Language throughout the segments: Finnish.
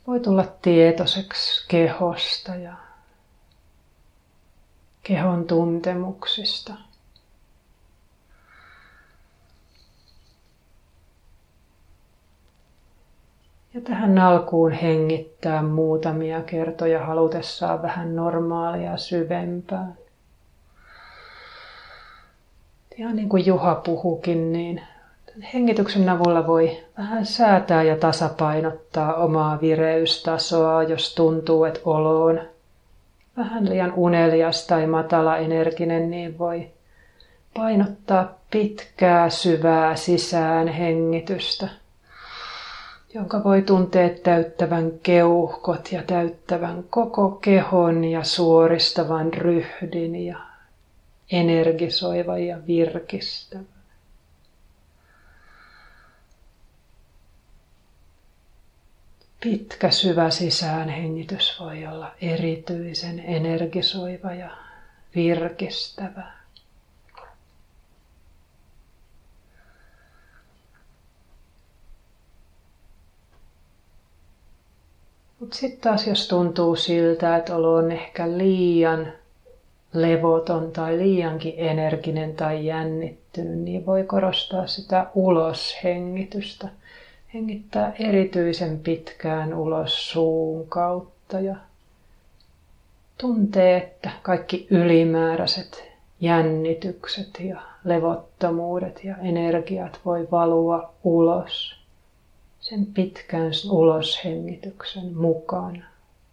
Voi tulla tietoiseksi kehosta ja kehon tuntemuksista. Ja tähän alkuun hengittää muutamia kertoja halutessaan vähän normaalia syvempään. Ihan niin kuin Juha puhukin, niin hengityksen avulla voi vähän säätää ja tasapainottaa omaa vireystasoa, jos tuntuu, että olo on vähän liian unelias tai matalaenerginen, niin voi painottaa pitkää, syvää sisään hengitystä, jonka voi tuntea täyttävän keuhkot ja täyttävän koko kehon ja suoristavan ryhdin ja energisoivan ja virkistävän. Pitkä syvä sisäänhengitys voi olla erityisen energisoiva ja virkistävä. Mutta sitten taas jos tuntuu siltä, että olo on ehkä liian levoton tai liiankin energinen tai jännittynyt, niin voi korostaa sitä uloshengitystä. Hengittää erityisen pitkään ulos suun kautta ja tuntee, että kaikki ylimääräiset jännitykset ja levottomuudet ja energiat voi valua ulos sen pitkän uloshengityksen mukana.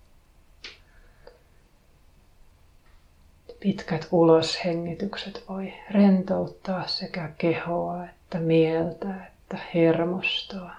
Pitkät uloshengitykset voi rentouttaa sekä kehoa että mieltä että hermostoa.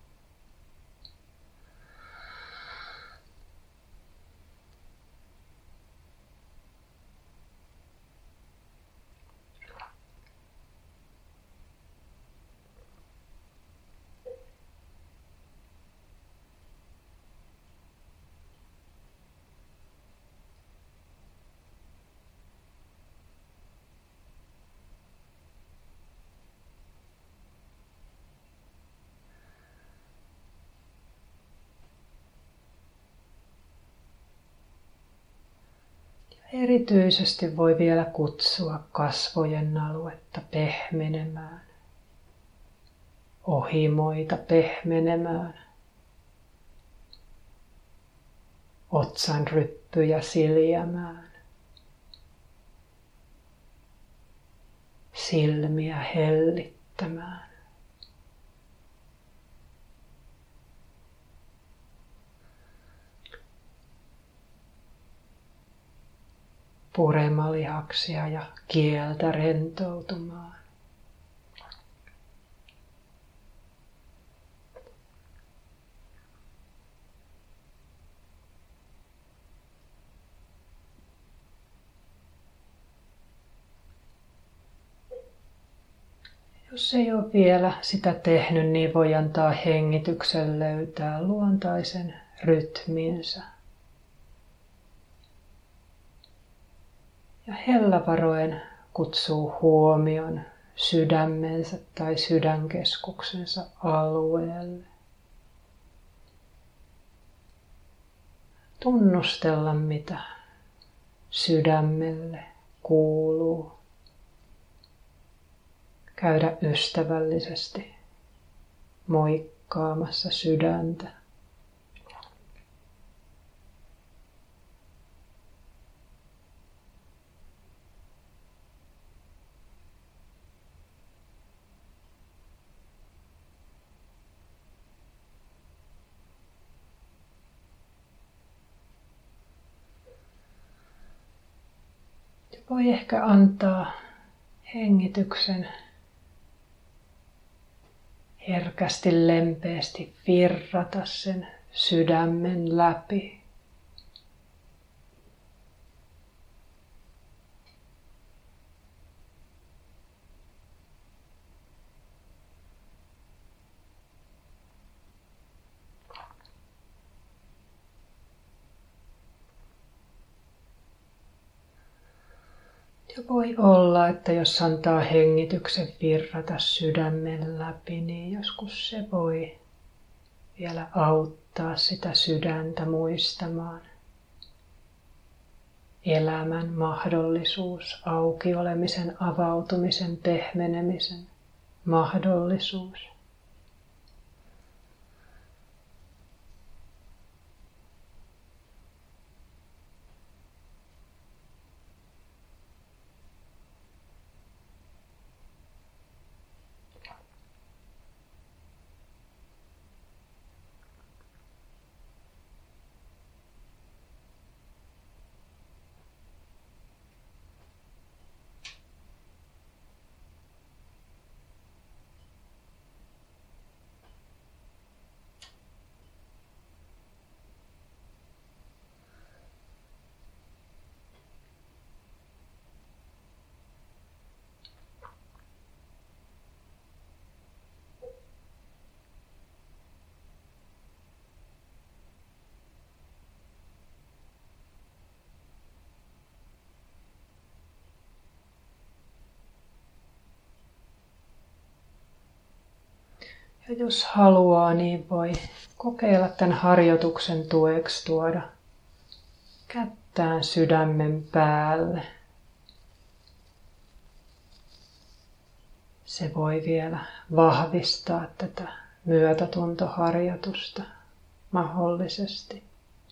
Erityisesti voi vielä kutsua kasvojen aluetta pehmenemään, ohimoita pehmenemään, otsan ryppyjä siljämään, silmiä hellittämään. Puremalihaksia ja kieltä rentoutumaan. Jos ei ole vielä sitä tehnyt, niin voi antaa hengityksen löytää luontaisen rytminsä. Ja hellävaroen kutsuu huomion sydämensä tai sydänkeskuksensa alueelle. Tunnustella, mitä sydämelle kuuluu. Käydä ystävällisesti moikkaamassa sydäntä. Voi ehkä antaa hengityksen herkästi, lempeästi virrata sen sydämen läpi. Ja voi olla, että jos antaa hengityksen virrata sydämen läpi, niin joskus se voi vielä auttaa sitä sydäntä muistamaan elämän mahdollisuus, auki olemisen, avautumisen, pehmenemisen mahdollisuus. Ja jos haluaa, niin voi kokeilla tämän harjoituksen tueksi tuoda kättään sydämen päälle. Se voi vielä vahvistaa tätä myötätuntoharjoitusta mahdollisesti.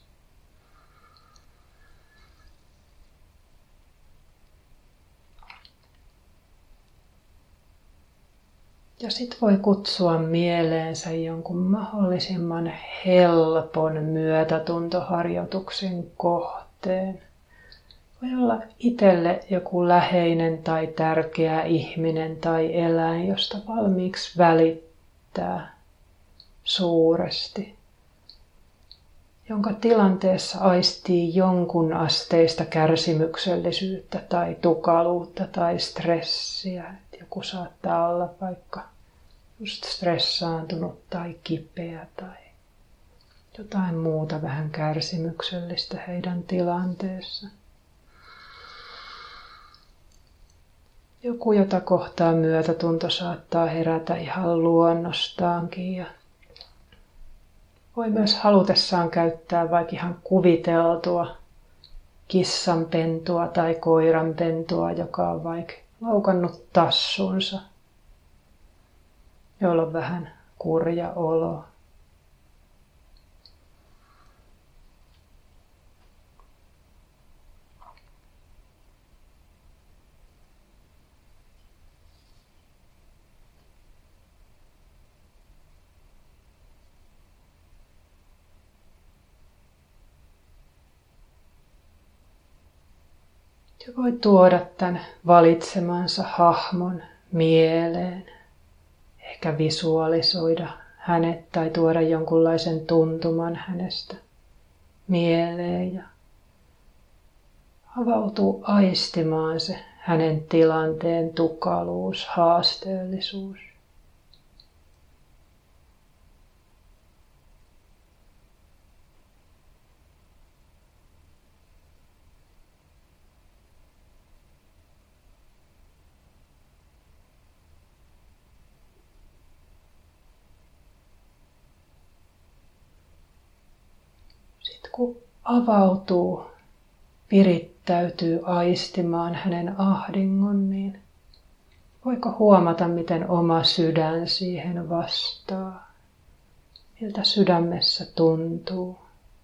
Ja sitten voi kutsua mieleensä jonkun mahdollisimman helpon myötätuntoharjoituksen kohteen. Voi olla itselle joku läheinen tai tärkeä ihminen tai eläin, josta valmiiksi välittää suuresti, jonka tilanteessa aistii jonkun asteista kärsimyksellisyyttä tai tukaluutta tai stressiä. Joku saattaa olla vaikka just stressaantunut tai kipeä tai jotain muuta vähän kärsimyksellistä heidän tilanteessa. Joku, jota kohtaa myötätunto, saattaa herätä ihan luonnostaankin ja voi myös halutessaan käyttää vaikka ihan kuviteltua kissanpentua tai koiranpentua, joka on vaikka loukannut tassunsa, jolla on vähän kurja olo. Ja voi tuoda tämän valitsemansa hahmon mieleen. Ehkä visualisoida hänet tai tuoda jonkunlaisen tuntuman hänestä mieleen ja avautuu aistimaan se hänen tilanteen tukaluus, haasteellisuus. Sitten kun avautuu, virittäytyy aistimaan hänen ahdingon, niin voiko huomata, miten oma sydän siihen vastaa? Miltä sydämessä tuntuu?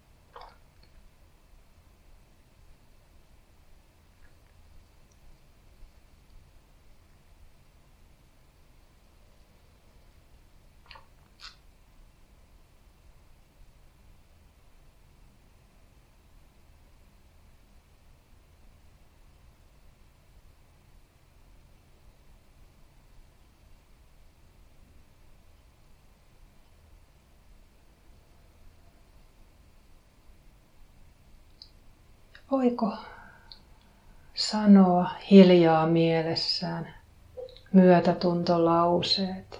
Voiko sanoa hiljaa mielessään myötätuntolauseet?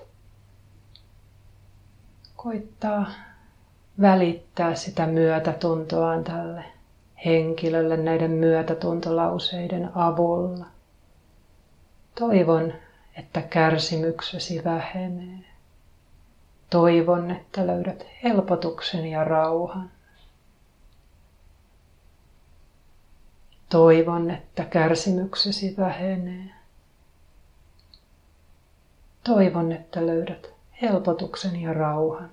Koittaa välittää sitä myötätuntoaan tälle henkilölle näiden myötätuntolauseiden avulla. Toivon, että kärsimyksesi vähenee. Toivon, että löydät helpotuksen ja rauhan. Toivon, että kärsimyksesi vähenee. Toivon, että löydät helpotuksen ja rauhan.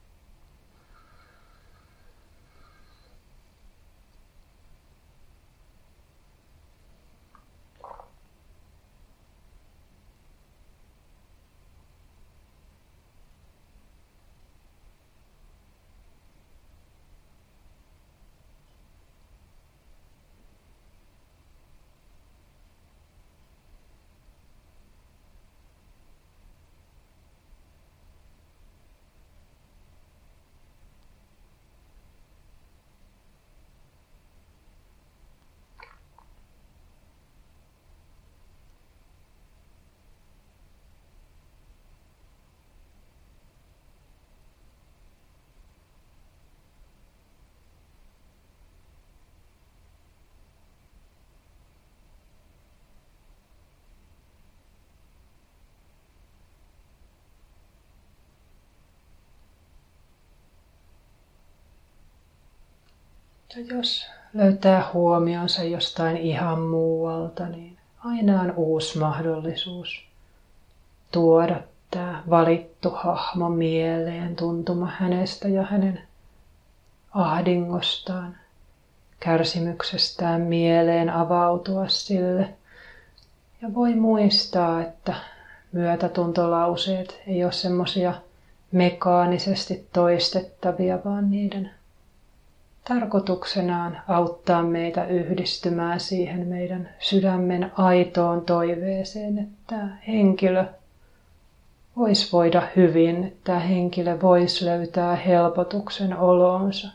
Ja jos löytää huomionsa jostain ihan muualta, niin aina on uusi mahdollisuus tuoda tämä valittu hahmo mieleen, tuntuma hänestä ja hänen ahdingostaan, kärsimyksestään mieleen, avautua sille. Ja voi muistaa, että myötätuntolauseet ei ole semmoisia mekaanisesti toistettavia, vaan niiden tarkoituksenaan auttaa meitä yhdistymään siihen meidän sydämen aitoon toiveeseen, että tämä henkilö voisi voida hyvin, että tämä henkilö voisi löytää helpotuksen oloonsa.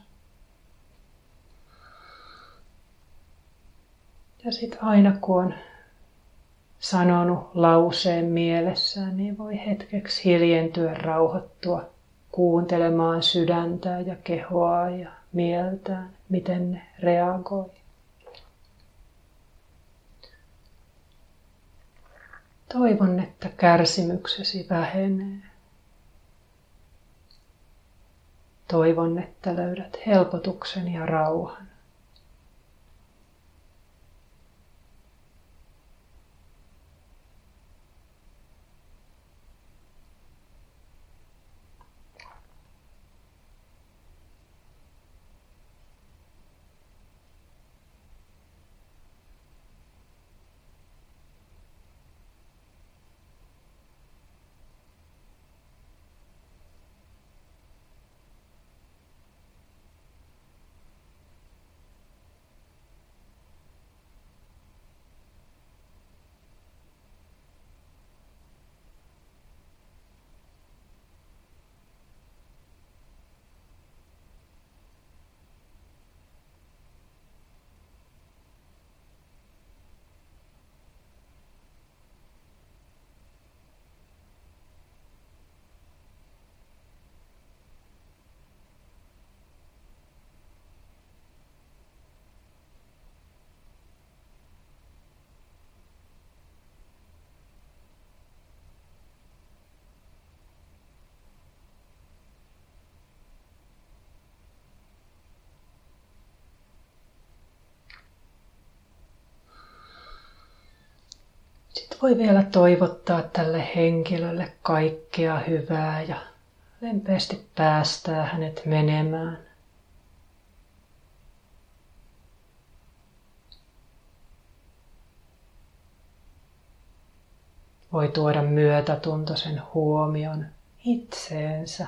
Ja sitten aina kun on sanonut lauseen mielessään, niin voi hetkeksi hiljentyä, rauhoittua, kuuntelemaan sydäntä ja kehoa ja mieltään, miten ne reagoi. Toivon, että kärsimyksesi vähenee. Toivon, että löydät helpotuksen ja rauhan. Sitten voi vielä toivottaa tälle henkilölle kaikkea hyvää ja lempeästi päästää hänet menemään. Voi tuoda myötätuntoisen huomion itseensä.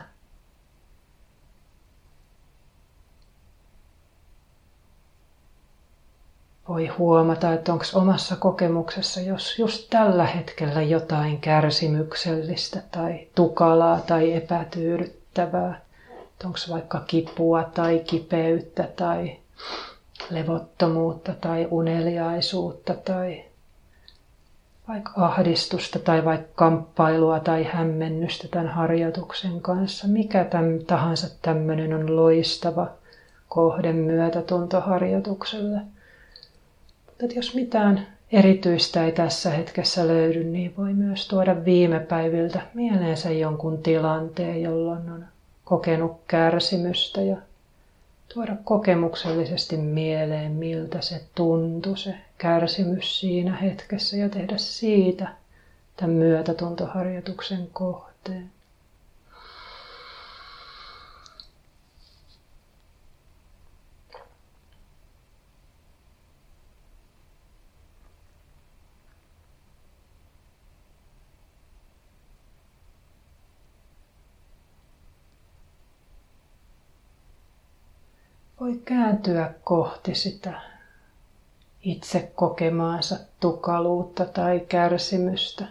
Voi huomata, että onko omassa kokemuksessa, jos just tällä hetkellä jotain kärsimyksellistä tai tukalaa tai epätyydyttävää, onko vaikka kipua tai kipeyttä tai levottomuutta tai uneliaisuutta tai vaikka ahdistusta tai vaikka kamppailua tai hämmennystä tämän harjoituksen kanssa. Mikä tahansa tämmöinen on loistava kohde myötätuntoharjoitukselle. Mutta jos mitään erityistä ei tässä hetkessä löydy, niin voi myös tuoda viime päiviltä mieleensä jonkun tilanteen, jolloin on kokenut kärsimystä ja tuoda kokemuksellisesti mieleen, miltä se tuntui, se kärsimys siinä hetkessä ja tehdä siitä tämän myötätuntoharjoituksen kohteen. Voi kääntyä kohti sitä itse kokemaansa tukaluutta tai kärsimystä.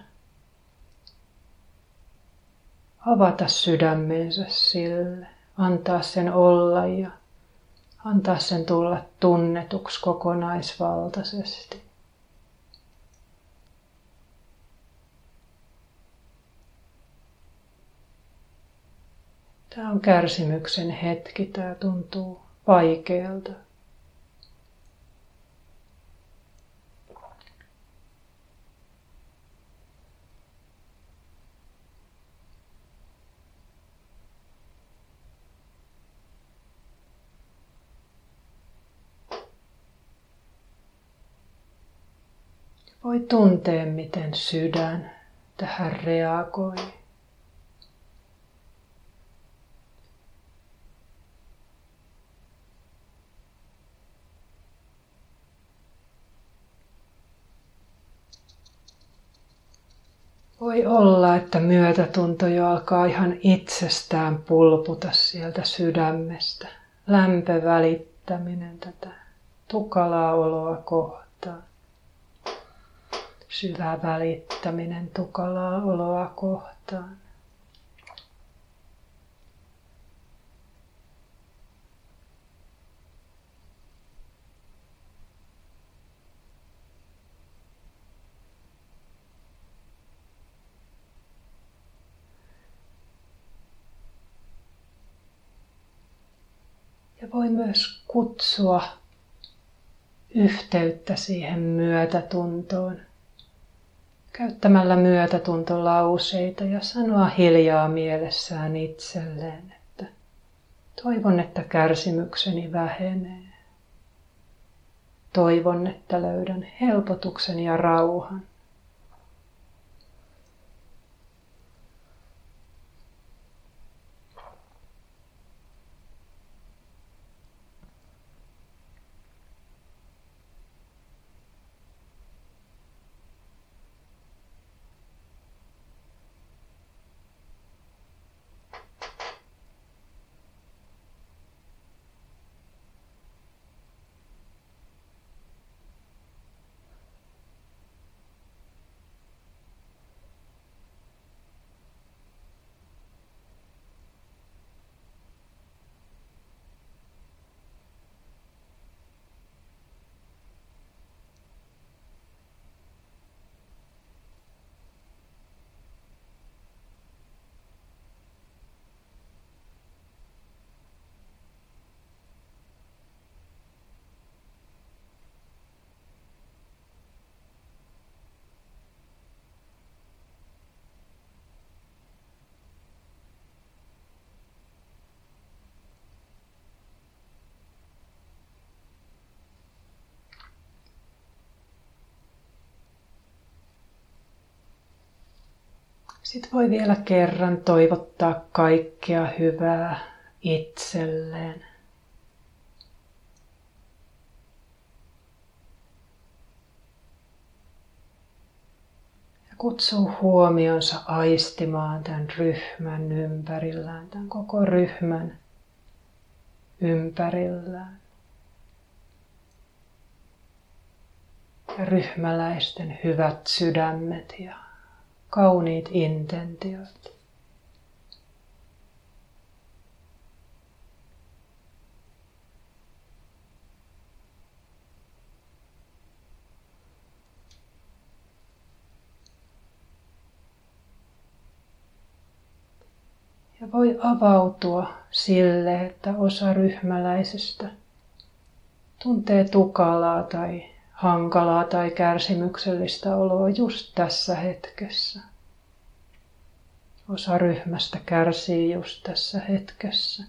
Avata sydämensä sille, antaa sen olla ja antaa sen tulla tunnetuksi kokonaisvaltaisesti. Tämä on kärsimyksen hetki, tämä tuntuu vaikealta. Voi tuntea, miten sydän tähän reagoi. Voi olla, että myötätunto jo alkaa ihan itsestään pulputa sieltä sydämestä. Lämpö välittäminen tätä tukalaa oloa kohtaan. Syvä välittäminen tukalaa oloa kohtaan. Ja voi myös kutsua yhteyttä siihen myötätuntoon käyttämällä myötätuntolauseita ja sanoa hiljaa mielessään itselleen, että toivon, että kärsimykseni vähenee. Toivon, että löydän helpotuksen ja rauhan. Sitten voi vielä kerran toivottaa kaikkea hyvää itselleen. Ja kutsuu huomionsa aistimaan tämän ryhmän ympärillään, tämän koko ryhmän ympärillään. Ja ryhmäläisten hyvät sydämet ja kauniit intentiot. Ja voi avautua sille, että osa ryhmäläisestä tuntee tukalaa tai hankalaa tai kärsimyksellistä oloa just tässä hetkessä. Osa ryhmästä kärsii just tässä hetkessä.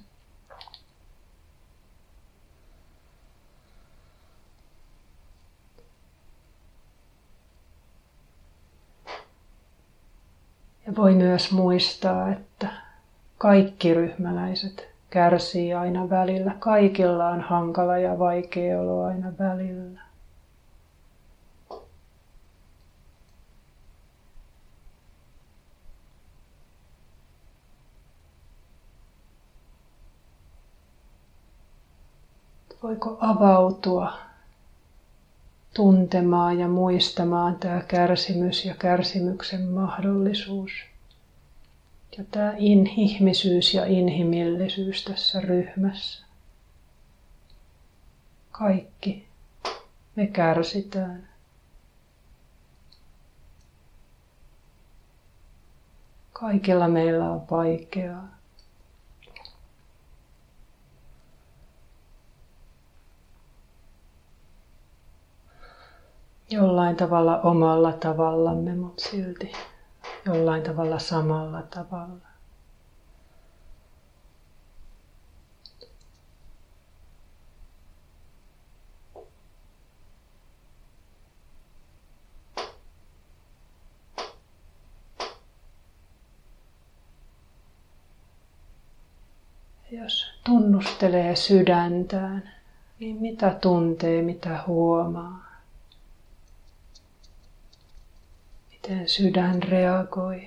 Ja voi myös muistaa, että kaikki ryhmäläiset kärsii aina välillä. Kaikilla on hankala ja vaikea olo aina välillä. Voiko avautua tuntemaan ja muistamaan tämä kärsimys ja kärsimyksen mahdollisuus. Ja tämä ihmisyys ja inhimillisyys tässä ryhmässä. Kaikki me kärsitään. Kaikilla meillä on vaikeaa. Jollain tavalla omalla tavallamme, mutta silti jollain tavalla samalla tavalla. Jos tunnustelee sydäntään, niin mitä tuntee, mitä huomaa? Miten sydän reagoi?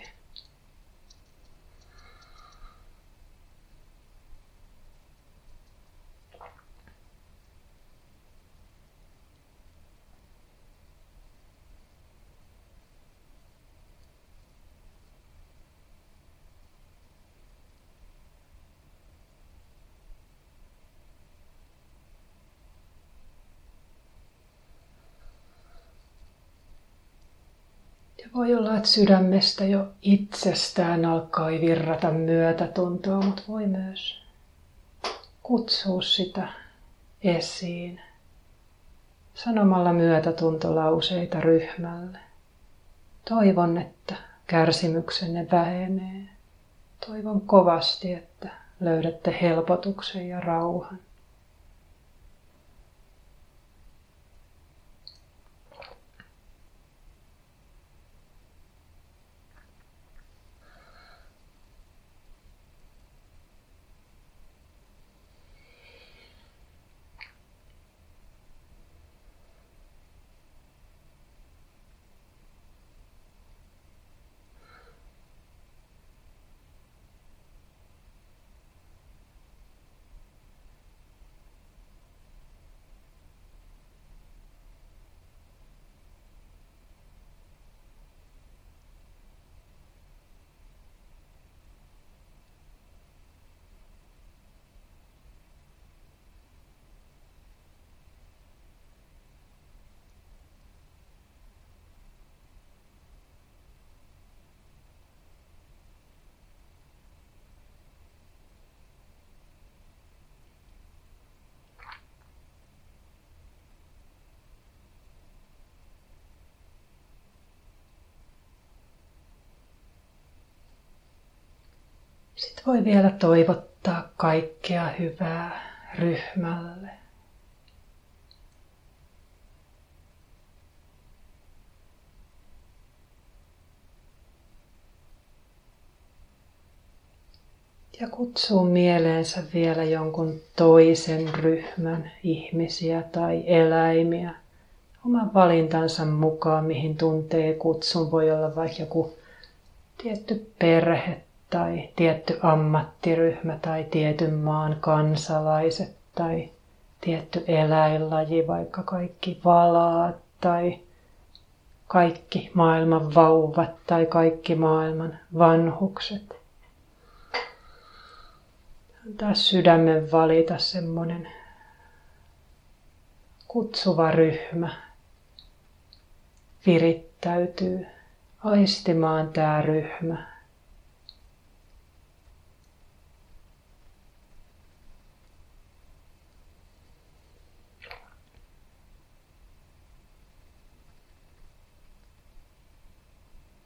Ja voi olla, että sydämestä jo itsestään alkaa virrata myötätuntoa, mutta voi myös kutsua sitä esiin sanomalla myötätuntolauseita ryhmälle. Toivon, että kärsimyksenne vähenee. Toivon kovasti, että löydätte helpotuksen ja rauhan. Sitten voi vielä toivottaa kaikkea hyvää ryhmälle. Ja kutsuu mieleensä vielä jonkun toisen ryhmän ihmisiä tai eläimiä oman valintansa mukaan, mihin tuntee kutsun. Voi olla vaikka joku tietty perhe tai tietty ammattiryhmä tai tietyn maan kansalaiset tai tietty eläinlaji, vaikka kaikki valaat tai kaikki maailman vauvat tai kaikki maailman vanhukset. Antaa sydämen valita semmoinen kutsuva ryhmä. Virittäytyy aistimaan tämä ryhmä.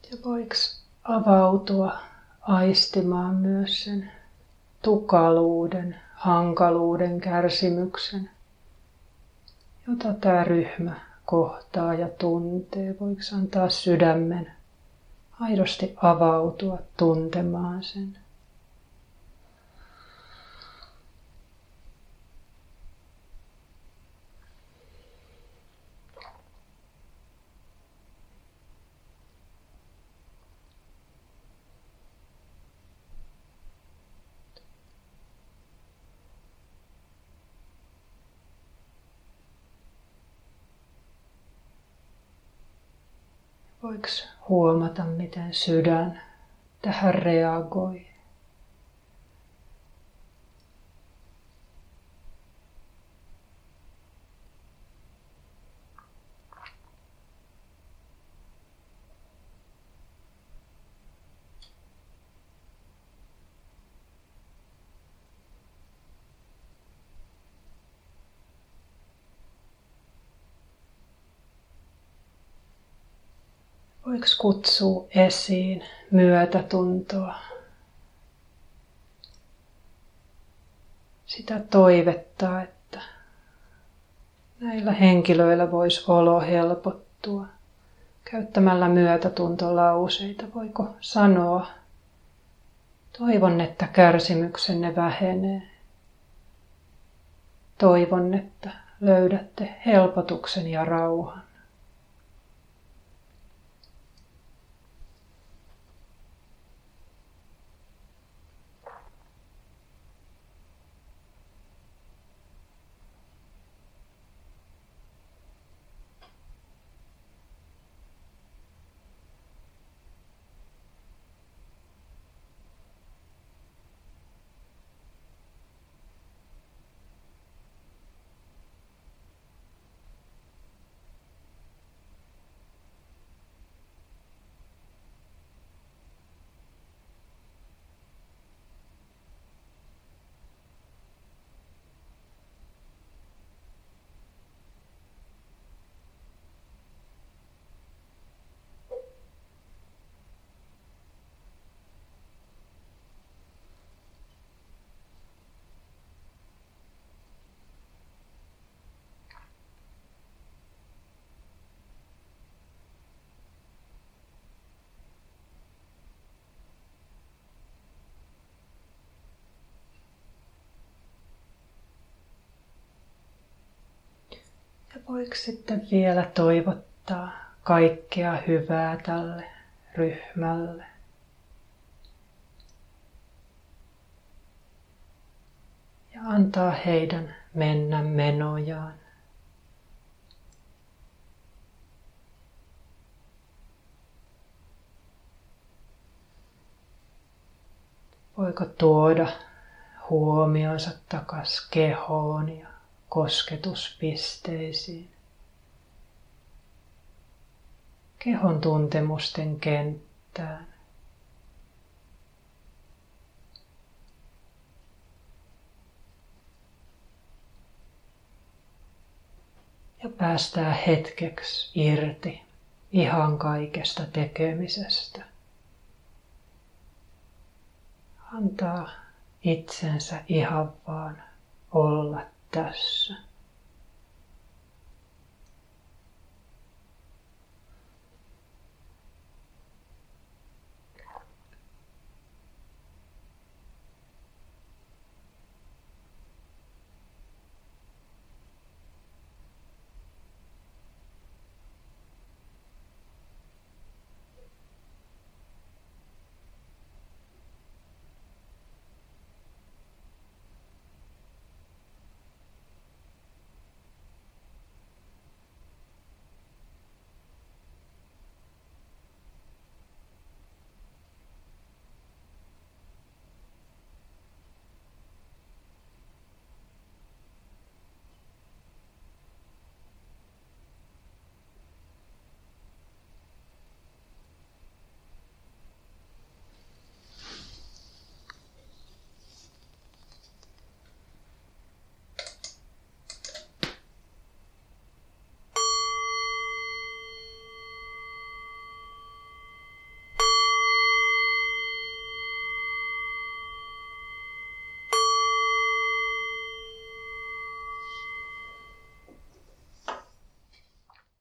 Ja voiko avautua aistimaan myös sen tukaluuden, hankaluuden, kärsimyksen, jota tämä ryhmä kohtaa ja tuntee. Voiko antaa sydämen aidosti avautua tuntemaan sen. Voiko huomata, miten sydän tähän reagoi? Voiko kutsua esiin myötätuntoa? Sitä toivetta, että näillä henkilöillä voisi olo helpottua. Käyttämällä myötätuntolauseita voiko sanoa, toivon, että kärsimyksenne vähenee. Toivon, että löydätte helpotuksen ja rauhan. Ja voiko sitten vielä toivottaa kaikkea hyvää tälle ryhmälle. Ja antaa heidän mennä menojaan. Voiko tuoda huomionsa takas kehoon ja kosketuspisteisiin. Kehon tuntemusten kenttään. Ja päästää hetkeksi irti ihan kaikesta tekemisestä. Antaa itsensä ihan vaan olla tässä.